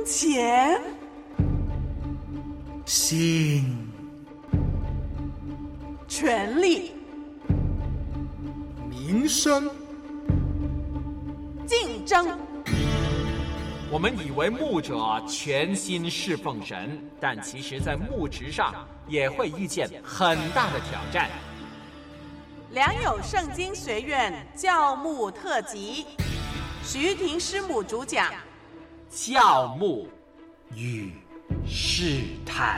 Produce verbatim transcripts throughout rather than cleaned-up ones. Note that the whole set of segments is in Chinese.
钱、 性、 权力、 民生、 竞争。 我们以为牧者全心侍奉神，但其实在牧职上也会遇见很大的挑战。 良友圣经学院教牧特辑，徐婷师母主讲， 教牧与试探。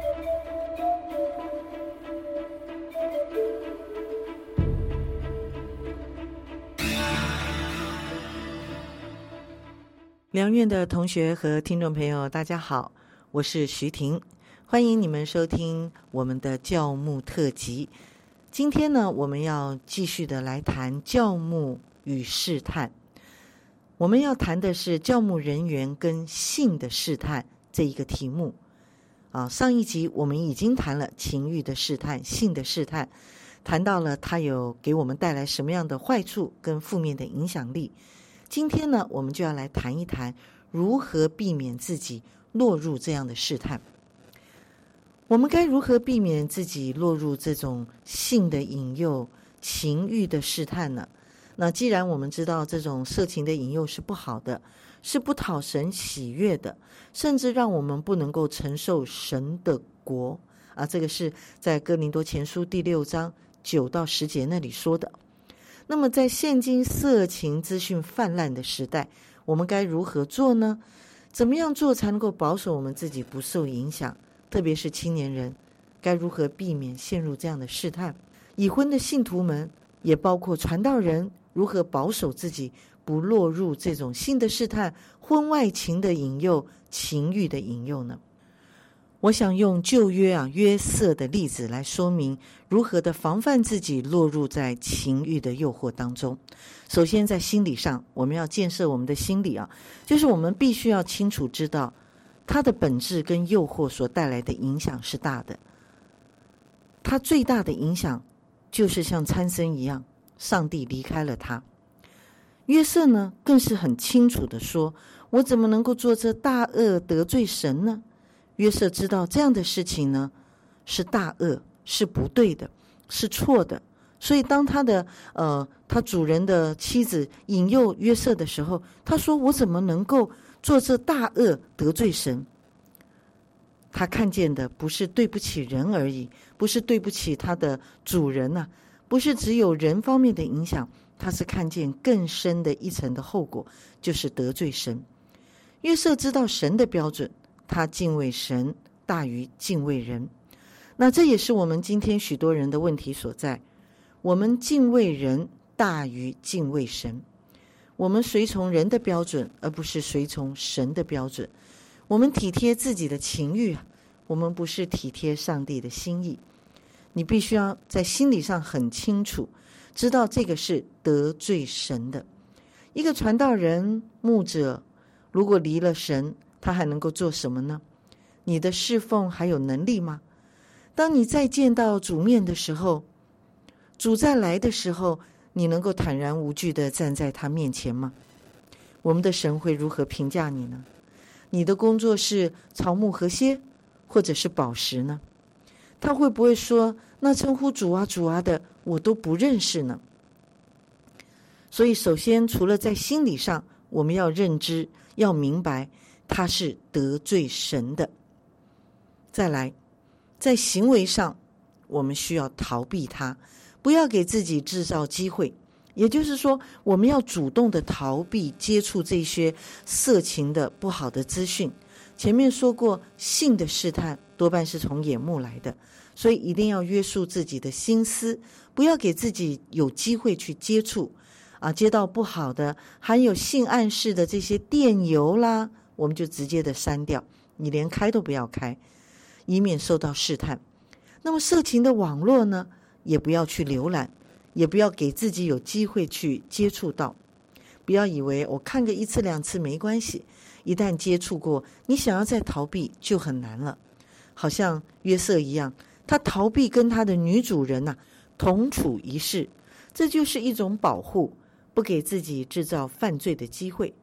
良院的同学和听众朋友大家好，我是徐婷，欢迎你们收听我们的教牧特辑。今天呢，我们要继续的来谈教牧与试探。我们要谈的是教牧人员跟性的试探这一个题目啊。上一集我们已经谈了情欲的试探、性的试探，谈到了它有给我们带来什么样的坏处跟负面的影响力。今天呢，我们就要来谈一谈如何避免自己落入这样的试探。我们该如何避免自己落入这种性的引诱、情欲的试探呢？那既然我们知道这种色情的引诱是不好的，是不讨神喜悦的，甚至让我们不能够承受神的国啊，这个是在哥林多前书第六章九到十节那里说的。那么在现今色情资讯泛滥的时代，我们该如何做呢？怎么样做才能够保守我们自己不受影响？特别是青年人，该如何避免陷入这样的试探？已婚的信徒们，也包括传道人，如何保守自己不落入这种性的试探、婚外情的引诱、情欲的引诱呢？我想用旧约啊约瑟的例子来说明如何的防范自己落入在情欲的诱惑当中。首先在心理上，我们要建设我们的心理啊，就是我们必须要清楚知道它的本质跟诱惑所带来的影响是大的。它最大的影响就是像参孙一样，上帝离开了他。约瑟呢更是很清楚的说，我怎么能够做这大恶得罪神呢？约瑟知道这样的事情呢是大恶，是不对的，是错的。所以当他的呃他主人的妻子引诱约瑟的时候，他说我怎么能够做这大恶得罪神？他看见的不是对不起人而已，不是对不起他的主人啊，不是只有人方面的影响，他是看见更深的一层的后果，就是得罪神。约瑟知道神的标准，他敬畏神大于敬畏人。那这也是我们今天许多人的问题所在，我们敬畏人大于敬畏神，我们随从人的标准，而不是随从神的标准。我们体贴自己的情欲，我们不是体贴上帝的心意。你必须要在心理上很清楚，知道这个是得罪神的。一个传道人、牧者，如果离了神，他还能够做什么呢？你的侍奉还有能力吗？当你再见到主面的时候，主再来的时候，你能够坦然无惧地站在他面前吗？我们的神会如何评价你呢？你的工作是草木禾秸，或者是宝石呢？他会不会说，那称呼主啊主啊的我都不认识呢？所以首先除了在心理上我们要认知，要明白他是得罪神的。再来，在行为上我们需要逃避他，不要给自己制造机会。也就是说，我们要主动的逃避接触这些色情的不好的资讯。前面说过，性的试探多半是从眼目来的，所以一定要约束自己的心思，不要给自己有机会去接触啊，接到不好的含有性暗示的这些电邮啦，我们就直接的删掉，你连开都不要开，以免受到试探。那么色情的网络呢，也不要去浏览，也不要给自己有机会去接触到。不要以为我看个一次两次没关系，一旦接触过，你想要再逃避就很难了。好像约瑟一样，他逃避跟他的女主人啊同处一室，这就是一种保护，不给自己制造犯罪的机会。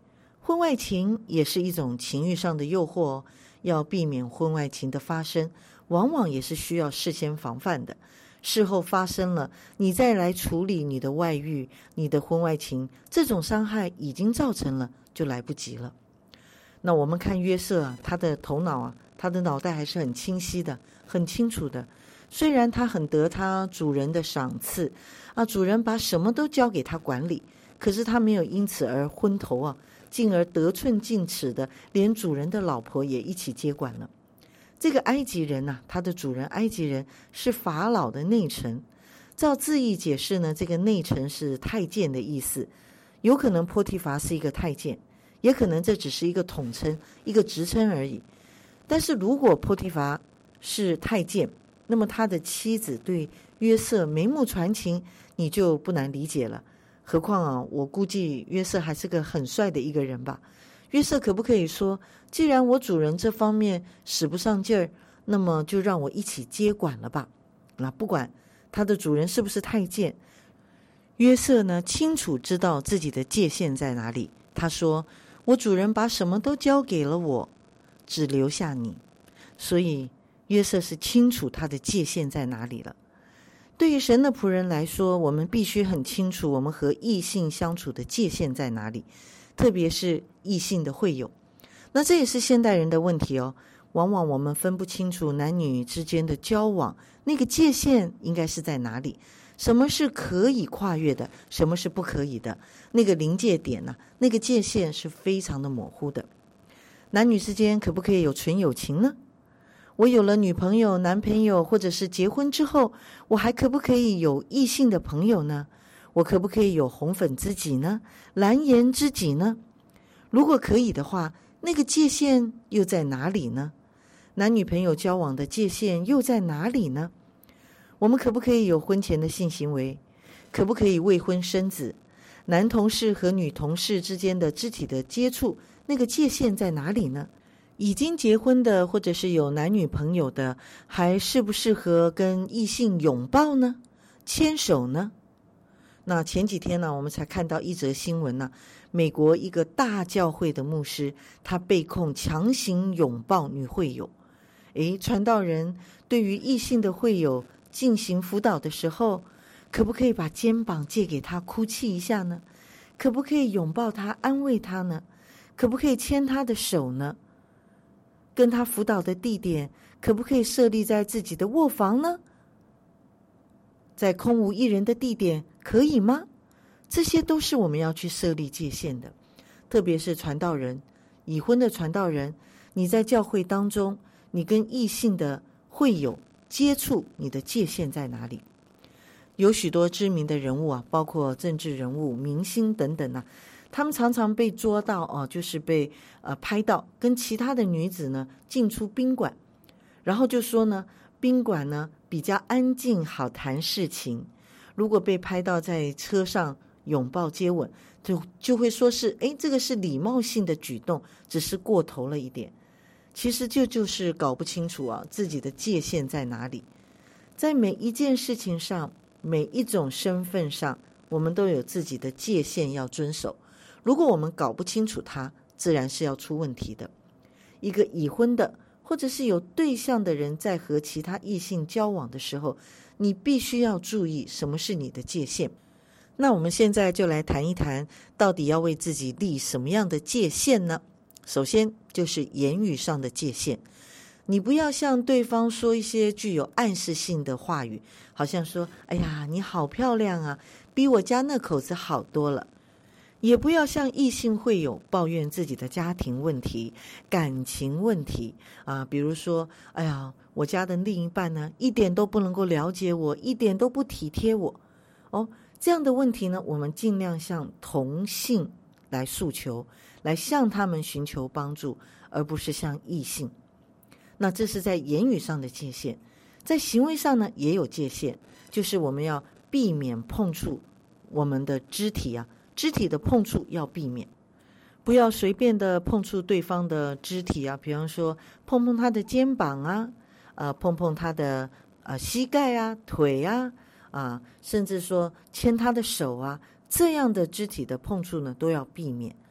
婚外情也是一种情欲上的诱惑哦，要避免婚外情的发生，往往也是需要事先防范的。事后发生了，你再来处理你的外遇、你的婚外情，这种伤害已经造成了，就来不及了。那我们看约瑟啊，他的头脑啊，他的脑袋还是很清晰的，很清楚的。虽然他很得他主人的赏赐啊，主人把什么都交给他管理，可是他没有因此而昏头啊，进而得寸进尺的，连主人的老婆也一起接管了。这个埃及人啊，他的主人埃及人是法老的内臣，照字义解释呢，这个内臣是太监的意思，有可能波提乏是一个太监，也可能这只是一个统称，一个职称而已。但是如果波提乏是太监，那么他的妻子对约瑟眉目传情，你就不难理解了。何况啊，我估计约瑟还是个很帅的一个人吧。约瑟可不可以说，既然我主人这方面使不上劲儿，那么就让我一起接管了吧。那不管他的主人是不是太监，约瑟呢清楚知道自己的界限在哪里。他说，我主人把什么都交给了我，只留下你。所以约瑟是清楚他的界限在哪里了。对于神的仆人来说，我们必须很清楚我们和异性相处的界限在哪里，特别是异性的会友。那这也是现代人的问题哦，往往我们分不清楚男女之间的交往，那个界限应该是在哪里，什么是可以跨越的，什么是不可以的，那个临界点呢、啊，那个界限是非常的模糊的。男女之间可不可以有纯友情呢？我有了女朋友、男朋友，或者是结婚之后，我还可不可以有异性的朋友呢？我可不可以有红粉知己呢？蓝颜知己呢？如果可以的话，那个界限又在哪里呢？男女朋友交往的界限又在哪里呢？我们可不可以有婚前的性行为？可不可以未婚生子？男同事和女同事之间的肢体的接触，那个界限在哪里呢？已经结婚的或者是有男女朋友的，还适不适合跟异性拥抱呢？牵手呢？那前几天呢，我们才看到一则新闻呢，美国一个大教会的牧师，他被控强行拥抱女会友。诶，传道人对于异性的会友进行辅导的时候，可不可以把肩膀借给他哭泣一下呢？可不可以拥抱他安慰他呢？可不可以牵他的手呢？跟他辅导的地点可不可以设立在自己的卧房呢？在空无一人的地点可以吗？这些都是我们要去设立界限的。特别是传道人，已婚的传道人，你在教会当中，你跟异性的会友接触，你的界限在哪里？有许多知名的人物啊，包括政治人物、明星等等啊，他们常常被捉到哦，就是被呃拍到跟其他的女子呢进出宾馆，然后就说呢，宾馆呢比较安静，好谈事情。如果被拍到在车上拥抱接吻，就就会说是，哎，这个是礼貌性的举动，只是过头了一点。其实就就是搞不清楚啊，自己的界限在哪里。在每一件事情上，每一种身份上，我们都有自己的界限要遵守。如果我们搞不清楚它，自然是要出问题的。一个已婚的或者是有对象的人在和其他异性交往的时候，你必须要注意什么是你的界限。那我们现在就来谈一谈，到底要为自己立什么样的界限呢？首先就是言语上的界限，你不要向对方说一些具有暗示性的话语，好像说，哎呀，你好漂亮啊，比我家那口子好多了。也不要向异性会友抱怨自己的家庭问题、感情问题啊，比如说，哎呀，我家的另一半呢，一点都不能够了解我，一点都不体贴我。哦，这样的问题呢，我们尽量向同性来诉求，来向他们寻求帮助，而不是向异性。那这是在言语上的界限，在行为上呢也有界限，就是我们要避免碰触我们的肢体啊。肢体的碰触要避免，不要随便的碰触对方的肢体啊，比方说碰碰他的肩膀啊，呃，碰碰他的呃膝盖啊、腿啊，啊，甚至说牵他的手啊，这样的肢体的碰触呢都要避免。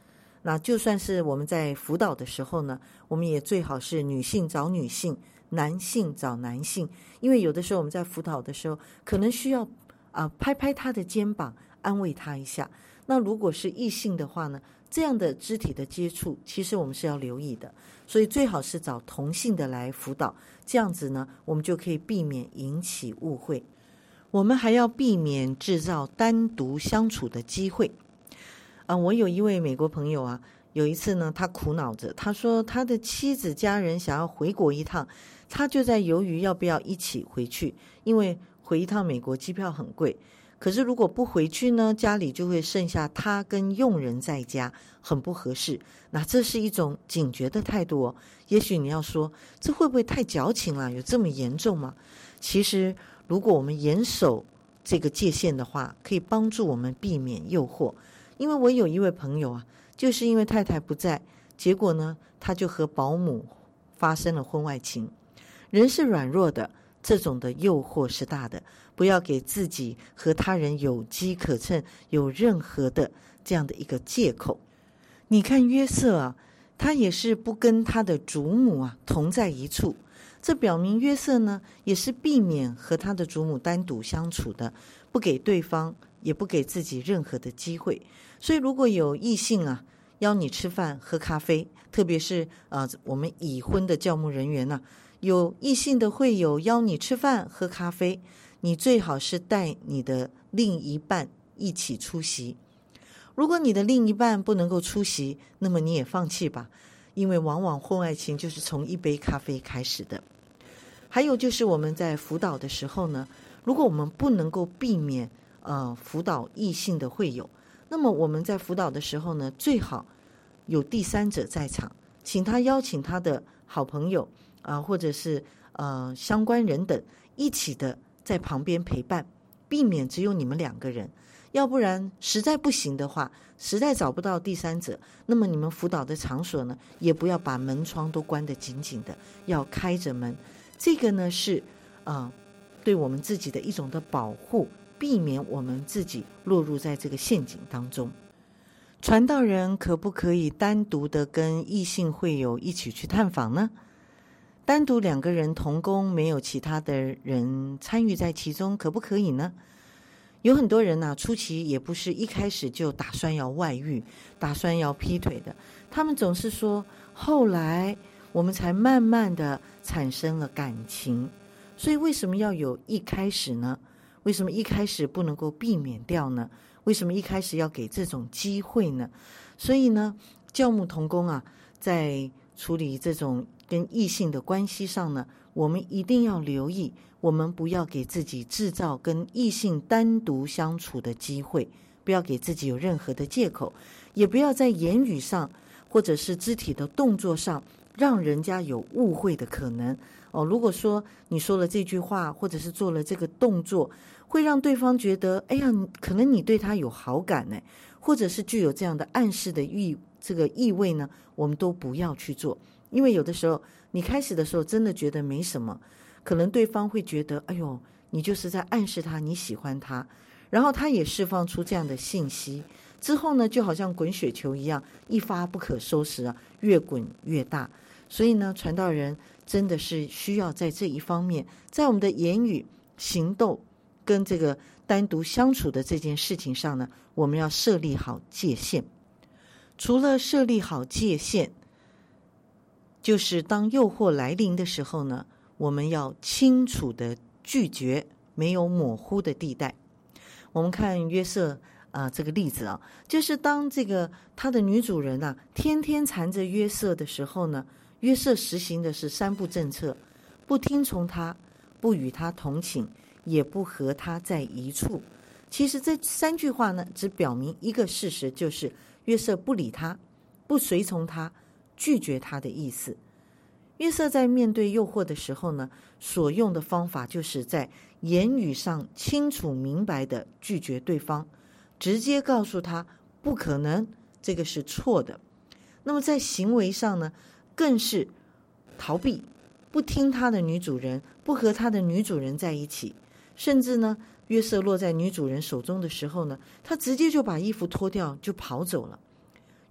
那就算是我们在辅导的时候呢，我们也最好是女性找女性，男性找男性，因为有的时候我们在辅导的时候，可能需要啊、呃、拍拍他的肩膀，安慰他一下。那如果是异性的话呢，这样的肢体的接触，其实我们是要留意的，所以最好是找同性的来辅导，这样子呢，我们就可以避免引起误会。我们还要避免制造单独相处的机会。啊，我有一位美国朋友啊，有一次呢，他苦恼着，他说他的妻子家人想要回国一趟，他就在犹豫要不要一起回去，因为回一趟美国机票很贵。可是如果不回去呢，家里就会剩下他跟佣人在家，很不合适。那这是一种警觉的态度哦。也许你要说，这会不会太矫情了？有这么严重吗？其实，如果我们严守这个界限的话，可以帮助我们避免诱惑。因为我有一位朋友啊，就是因为太太不在，结果呢，他就和保姆发生了婚外情。人是软弱的，这种的诱惑是大的，不要给自己和他人有机可乘，有任何的这样的一个借口。你看约瑟啊，他也是不跟他的祖母啊同在一处，这表明约瑟呢也是避免和他的祖母单独相处的，不给对方也不给自己任何的机会。所以如果有异性啊邀你吃饭喝咖啡，特别是呃我们已婚的教牧人员呢、啊，有异性的会友邀你吃饭喝咖啡，你最好是带你的另一半一起出席。如果你的另一半不能够出席，那么你也放弃吧，因为往往婚外情就是从一杯咖啡开始的。还有就是我们在辅导的时候呢，如果我们不能够避免呃辅导异性的会友，那么我们在辅导的时候呢，最好有第三者在场，请他邀请他的好朋友啊、呃，或者是呃相关人等一起的在旁边陪伴，避免只有你们两个人。要不然实在不行的话，实在找不到第三者，那么你们辅导的场所呢，也不要把门窗都关得紧紧的，要开着门。这个呢是啊、呃，对我们自己的一种的保护，避免我们自己落入在这个陷阱当中。传道人可不可以单独的跟异性会友一起去探访呢？单独两个人同工，没有其他的人参与在其中，可不可以呢？有很多人呢、啊，初期也不是一开始就打算要外遇，打算要劈腿的，他们总是说后来我们才慢慢的产生了感情。所以为什么要有一开始呢？为什么一开始不能够避免掉呢？为什么一开始要给这种机会呢？所以呢，教牧同工啊，在处理这种跟异性的关系上呢，我们一定要留意，我们不要给自己制造跟异性单独相处的机会，不要给自己有任何的借口，也不要在言语上或者是肢体的动作上让人家有误会的可能。哦，如果说你说了这句话，或者是做了这个动作，会让对方觉得，哎呀，可能你对他有好感呢，或者是具有这样的暗示的意这个意味呢，我们都不要去做。因为有的时候你开始的时候真的觉得没什么，可能对方会觉得，哎呦，你就是在暗示他你喜欢他，然后他也释放出这样的信息，之后呢，就好像滚雪球一样，一发不可收拾啊，越滚越大。所以呢，传道人真的是需要在这一方面，在我们的言语、行动跟这个单独相处的这件事情上呢，我们要设立好界限。除了设立好界限，就是当诱惑来临的时候呢，我们要清楚的拒绝，没有模糊的地带。我们看约瑟啊、呃、这个例子啊，就是当这个他的女主人啊天天缠着约瑟的时候呢，约瑟实行的是三不政策，不听从他，不与他同寝，也不和他在一处。其实这三句话呢，只表明一个事实，就是约瑟不理他，不随从他，拒绝他的意思。约瑟在面对诱惑的时候呢，所用的方法就是在言语上清楚明白的拒绝对方，直接告诉他不可能，这个是错的。那么在行为上呢，更是逃避，不听他的女主人，不和他的女主人在一起，甚至呢，约瑟落在女主人手中的时候呢，他直接就把衣服脱掉就跑走了。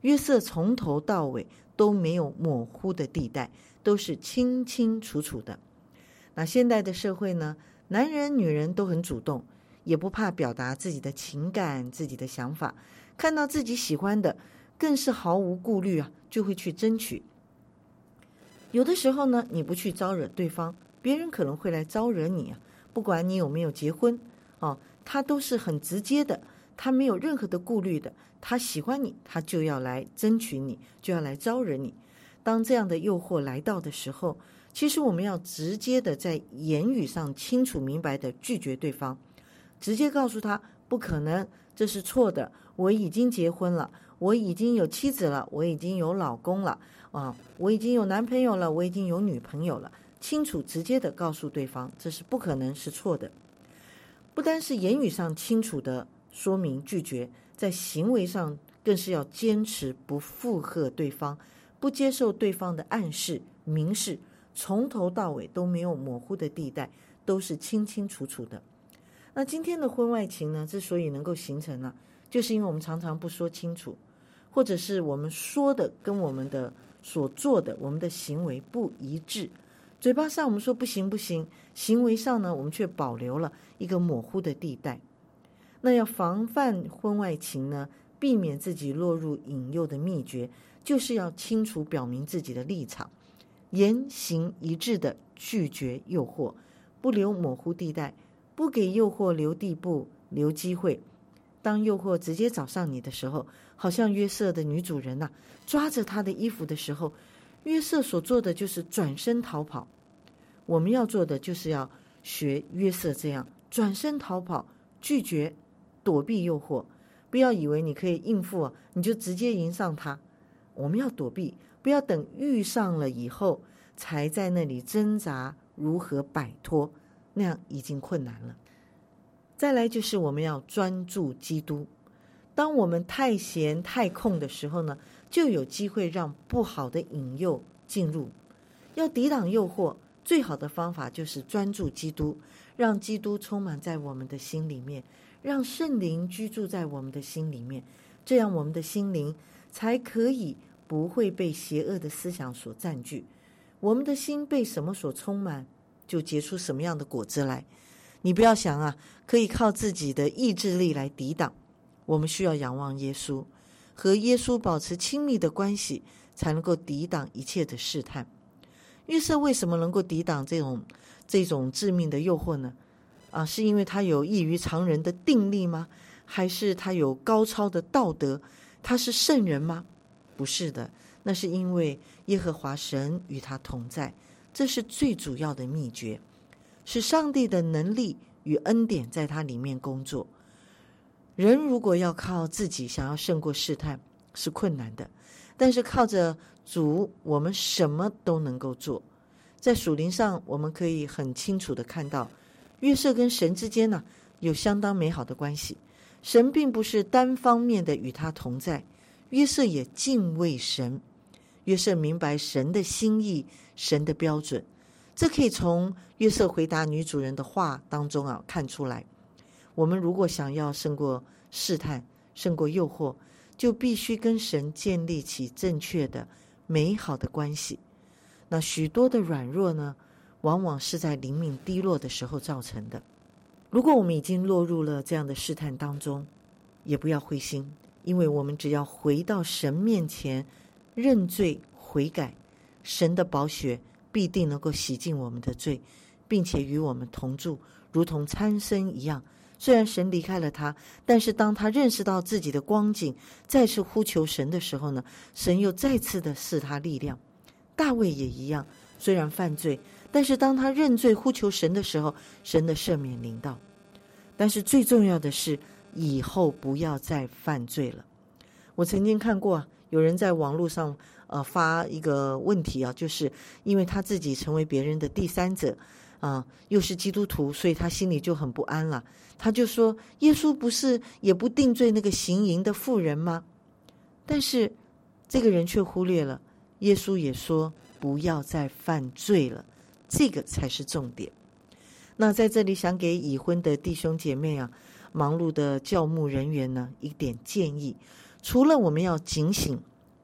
约瑟从头到尾都没有模糊的地带，都是清清楚楚的。那现代的社会呢，男人女人都很主动，也不怕表达自己的情感自己的想法，看到自己喜欢的更是毫无顾虑啊，就会去争取。有的时候呢，你不去招惹对方，别人可能会来招惹你啊。不管你有没有结婚哦，他都是很直接的，他没有任何的顾虑的，他喜欢你，他就要来争取你，就要来招惹你。当这样的诱惑来到的时候，其实我们要直接的在言语上清楚明白的拒绝对方，直接告诉他不可能，这是错的，我已经结婚了，我已经有妻子了，我已经有老公了啊，我已经有男朋友了，我已经有女朋友了，清楚直接的告诉对方这是不可能，是错的。不单是言语上清楚的说明拒绝，在行为上更是要坚持不附和对方，不接受对方的暗示明示，从头到尾都没有模糊的地带，都是清清楚楚的。那今天的婚外情呢，之所以能够形成呢，就是因为我们常常不说清楚，或者是我们说的跟我们的所做的我们的行为不一致。嘴巴上我们说不行不行，行为上呢我们却保留了一个模糊的地带。那要防范婚外情呢，避免自己落入引诱的秘诀，就是要清楚表明自己的立场，言行一致的拒绝诱惑，不留模糊地带，不给诱惑留地步留机会。当诱惑直接找上你的时候，好像约瑟的女主人啊，抓着他的衣服的时候，约瑟所做的就是转身逃跑。我们要做的就是要学约瑟这样转身逃跑，拒绝躲避诱惑。不要以为你可以应付啊，你就直接迎上他。我们要躲避，不要等遇上了以后才在那里挣扎如何摆脱，那样已经困难了。再来就是我们要专注基督。当我们太闲太空的时候呢，就有机会让不好的引诱进入。要抵挡诱惑，最好的方法就是专注基督，让基督充满在我们的心里面，让圣灵居住在我们的心里面，这样我们的心灵才可以不会被邪恶的思想所占据。我们的心被什么所充满，就结出什么样的果子来。你不要想啊，可以靠自己的意志力来抵挡，我们需要仰望耶稣，和耶稣保持亲密的关系，才能够抵挡一切的试探。约瑟为什么能够抵挡这种这种致命的诱惑呢？啊，是因为他有异于常人的定力吗？还是他有高超的道德？他是圣人吗？不是的，那是因为耶和华神与他同在，这是最主要的秘诀，是上帝的能力与恩典在他里面工作。人如果要靠自己想要胜过试探是困难的，但是靠着主，我们什么都能够做。在属灵上，我们可以很清楚地看到，约瑟跟神之间呢、啊、有相当美好的关系。神并不是单方面的与他同在，约瑟也敬畏神。约瑟明白神的心意，神的标准，这可以从约瑟回答女主人的话当中啊看出来。我们如果想要胜过试探，胜过诱惑，就必须跟神建立起正确的美好的关系。那许多的软弱呢，往往是在灵命低落的时候造成的。如果我们已经落入了这样的试探当中，也不要灰心，因为我们只要回到神面前认罪悔改，神的宝血必定能够洗净我们的罪，并且与我们同住，如同参孙一样。虽然神离开了他，但是当他认识到自己的光景，再次呼求神的时候呢，神又再次的赐他力量。大卫也一样，虽然犯罪，但是当他认罪呼求神的时候，神的赦免临到。但是最重要的是，以后不要再犯罪了。我曾经看过有人在网络上呃发一个问题啊，就是因为他自己成为别人的第三者啊，又是基督徒，所以他心里就很不安了。他就说，耶稣不是也不定罪那个行淫的妇人吗？但是这个人却忽略了，耶稣也说不要再犯罪了，这个才是重点。那在这里想给已婚的弟兄姐妹啊，忙碌的教牧人员呢一点建议，除了我们要警醒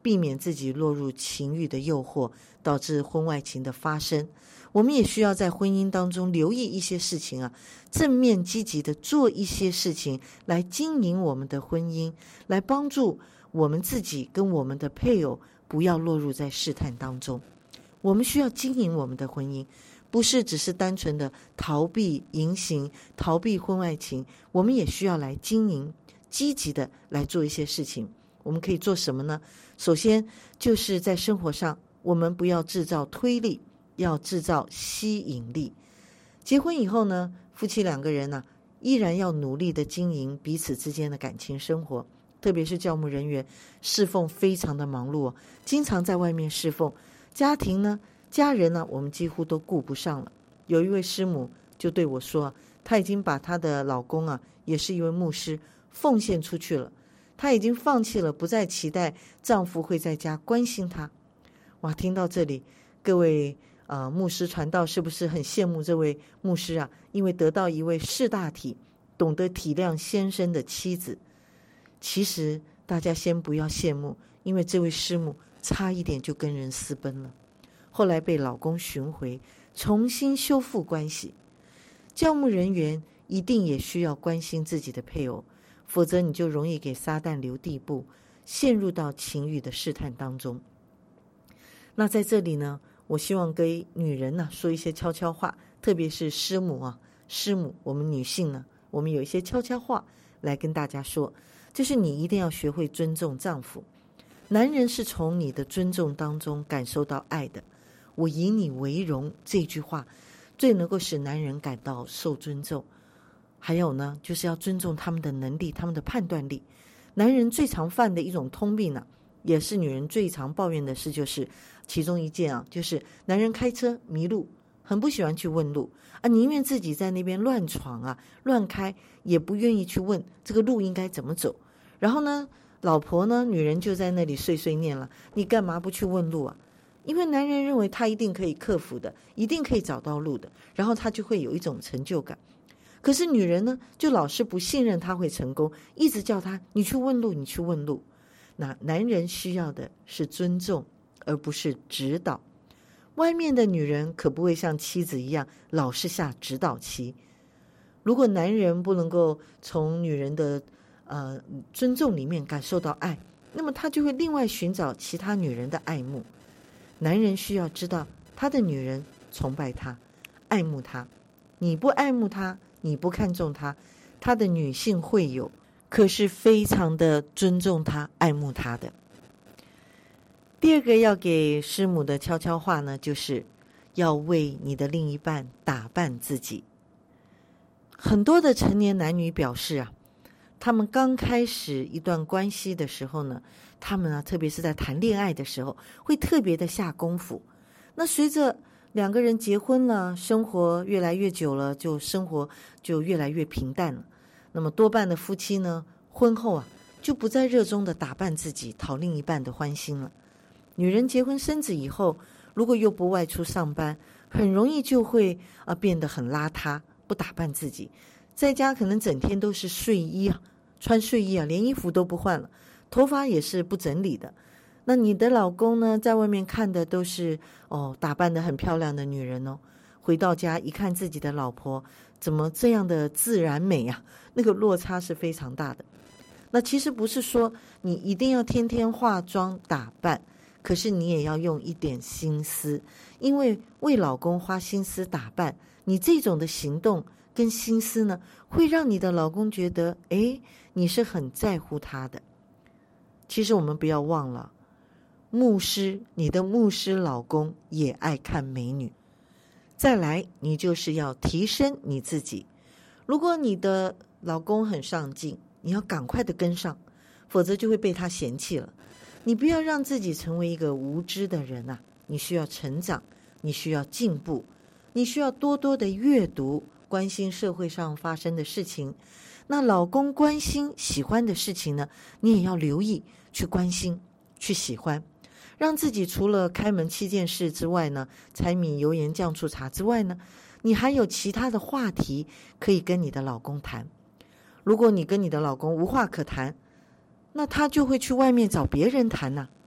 避免自己落入情欲的诱惑，导致婚外情的发生。我们也需要在婚姻当中留意一些事情啊，正面积极的做一些事情来经营我们的婚姻，来帮助我们自己跟我们的配偶不要落入在试探当中。我们需要经营我们的婚姻，不是只是单纯的逃避淫行，逃避婚外情，我们也需要来经营，积极的来做一些事情。我们可以做什么呢？首先就是在生活上，我们不要制造推力，要制造吸引力。结婚以后呢，夫妻两个人呢、啊，依然要努力的经营彼此之间的感情生活。特别是教牧人员侍奉非常的忙碌、哦、经常在外面侍奉，家庭呢家人呢我们几乎都顾不上了。有一位师母就对我说，她已经把她的老公啊，也是一位牧师，奉献出去了，她已经放弃了，不再期待丈夫会在家关心她。哇，听到这里，各位呃牧师传道是不是很羡慕这位牧师啊？因为得到一位识大体懂得体谅先生的妻子。其实大家先不要羡慕，因为这位师母差一点就跟人私奔了，后来被老公寻回，重新修复关系。教牧人员一定也需要关心自己的配偶，否则你就容易给撒旦留地步，陷入到情欲的试探当中。那在这里呢，我希望给女人呢、啊、说一些悄悄话，特别是师母啊，师母，我们女性呢，我们有一些悄悄话来跟大家说，就是你一定要学会尊重丈夫。男人是从你的尊重当中感受到爱的，我以你为荣这句话最能够使男人感到受尊重。还有呢，就是要尊重他们的能力，他们的判断力。男人最常犯的一种通病呢、啊，也是女人最常抱怨的事，就是其中一件啊，就是男人开车迷路，很不喜欢去问路啊，宁愿自己在那边乱闯啊乱开，也不愿意去问这个路应该怎么走。然后呢，老婆呢，女人就在那里碎碎念了，你干嘛不去问路啊？因为男人认为他一定可以克服的，一定可以找到路的，然后他就会有一种成就感。可是女人呢，就老是不信任他会成功，一直叫他你去问路，你去问路。那男人需要的是尊重，而不是指导。外面的女人可不会像妻子一样老是下指导棋。如果男人不能够从女人的呃尊重里面感受到爱，那么他就会另外寻找其他女人的爱慕。男人需要知道他的女人崇拜他，爱慕他。你不爱慕他，你不看重他，他的女性会友可是非常的尊重他，爱慕他的。第二个要给师母的悄悄话呢，就是要为你的另一半打扮自己。很多的成年男女表示啊，他们刚开始一段关系的时候呢，他们啊，特别是在谈恋爱的时候，会特别的下功夫。那随着两个人结婚了，生活越来越久了，就生活就越来越平淡了。那么多半的夫妻呢，婚后啊，就不再热衷的打扮自己，讨另一半的欢心了。女人结婚生子以后，如果又不外出上班，很容易就会啊变得很邋遢，不打扮自己，在家可能整天都是睡衣啊，穿睡衣啊，连衣服都不换了，头发也是不整理的。那你的老公呢，在外面看的都是哦打扮得很漂亮的女人哦，回到家一看自己的老婆怎么这样的自然美啊，那个落差是非常大的。那其实不是说你一定要天天化妆打扮，可是你也要用一点心思，因为为老公花心思打扮，你这种的行动跟心思呢，会让你的老公觉得诶，你是很在乎他的。其实我们不要忘了，牧师，你的牧师老公也爱看美女。再来，你就是要提升你自己。如果你的老公很上进，你要赶快的跟上，否则就会被他嫌弃了。你不要让自己成为一个无知的人啊！你需要成长，你需要进步，你需要多多的阅读，关心社会上发生的事情。那老公关心喜欢的事情呢，你也要留意，去关心，去喜欢。让自己除了开门七件事之外呢，柴米油盐酱醋茶之外呢，你还有其他的话题可以跟你的老公谈。如果你跟你的老公无话可谈，那他就会去外面找别人谈呐、啊。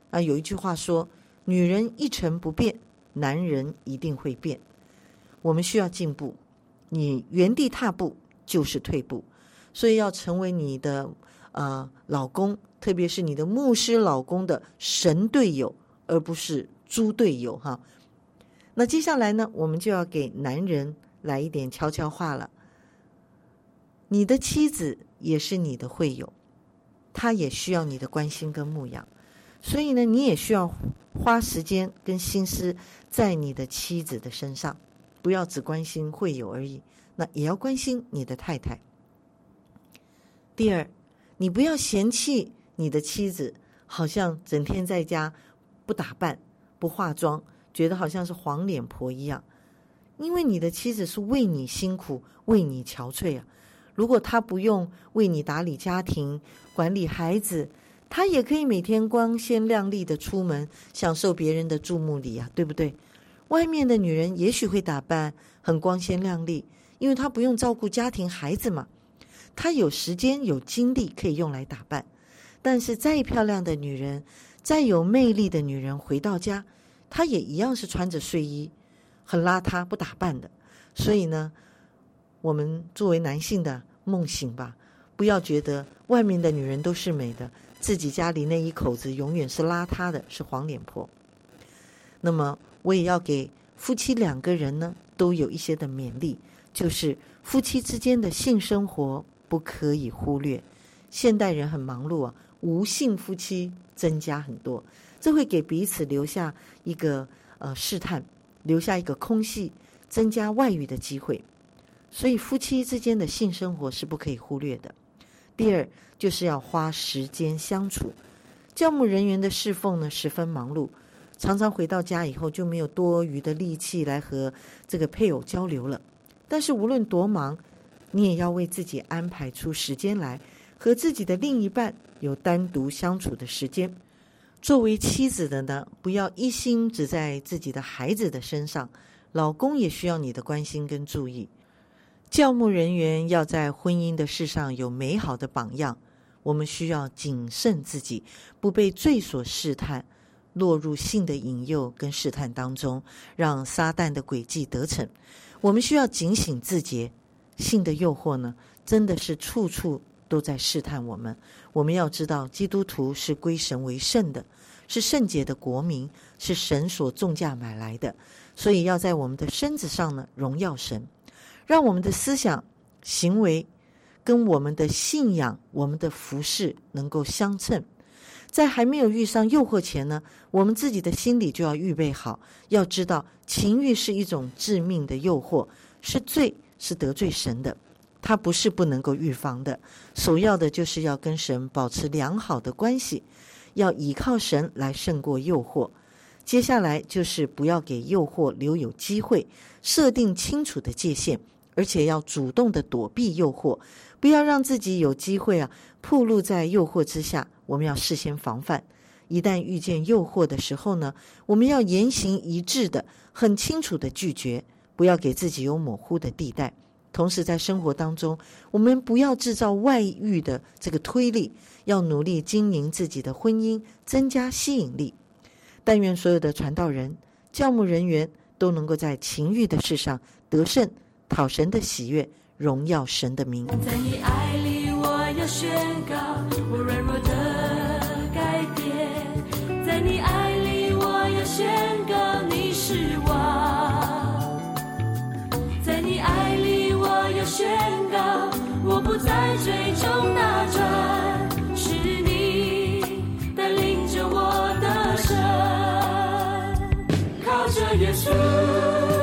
啊，有一句话说，女人一成不变，男人一定会变。我们需要进步，你原地踏步就是退步，所以要成为你的呃老公，特别是你的牧师老公的神队友，而不是猪队友哈。那接下来呢，我们就要给男人来一点悄悄话了。你的妻子也是你的会友，她也需要你的关心跟牧养，所以呢，你也需要花时间跟心思在你的妻子的身上，不要只关心会友而已，那也要关心你的太太。第二，你不要嫌弃你的妻子好像整天在家不打扮不化妆，觉得好像是黄脸婆一样，因为你的妻子是为你辛苦为你憔悴啊。如果她不用为你打理家庭管理孩子，她也可以每天光鲜亮丽的出门，享受别人的注目礼啊，对不对？外面的女人也许会打扮很光鲜亮丽，因为她不用照顾家庭孩子嘛，她有时间有精力可以用来打扮。但是再漂亮的女人，再有魅力的女人回到家，她也一样是穿着睡衣，很邋遢不打扮的。所以呢，我们作为男性的梦醒吧，不要觉得外面的女人都是美的，自己家里那一口子永远是邋遢的，是黄脸婆。那么我也要给夫妻两个人呢都有一些的勉励，就是夫妻之间的性生活不可以忽略。现代人很忙碌啊，无性夫妻增加很多，这会给彼此留下一个呃试探，留下一个空隙，增加外遇的机会。所以夫妻之间的性生活是不可以忽略的。第二，就是要花时间相处。教牧人员的侍奉呢十分忙碌，常常回到家以后就没有多余的力气来和这个配偶交流了。但是无论多忙，你也要为自己安排出时间来，和自己的另一半有单独相处的时间。作为妻子的呢，不要一心只在自己的孩子的身上，老公也需要你的关心跟注意。教牧人员要在婚姻的事上有美好的榜样，我们需要谨慎自己，不被罪所试探，落入性的引诱跟试探当中，让撒旦的诡计得逞。我们需要警醒自洁，性的诱惑呢，真的是处处都在试探我们。我们要知道，基督徒是归神为圣的，是圣洁的国民，是神所重价买来的，所以要在我们的身子上呢荣耀神，让我们的思想行为跟我们的信仰我们的服事能够相称。在还没有遇上诱惑前呢，我们自己的心里就要预备好，要知道情欲是一种致命的诱惑，是罪，是得罪神的，它不是不能够预防的。首要的就是要跟神保持良好的关系，要依靠神来胜过诱惑。接下来就是不要给诱惑留有机会，设定清楚的界限，而且要主动的躲避诱惑，不要让自己有机会啊暴露在诱惑之下。我们要事先防范，一旦遇见诱惑的时候呢，我们要言行一致的很清楚的拒绝，不要给自己有模糊的地带。同时在生活当中，我们不要制造外遇的这个推力，要努力经营自己的婚姻，增加吸引力。但愿所有的传道人、教牧人员都能够在情欲的事上得胜，讨神的喜悦，荣耀神的名。 在你爱里我要宣告我软弱的改变，在你爱里我要宣告你是王，在你爱里我要宣告我不再追求那转，是你带领着我的神，靠着耶稣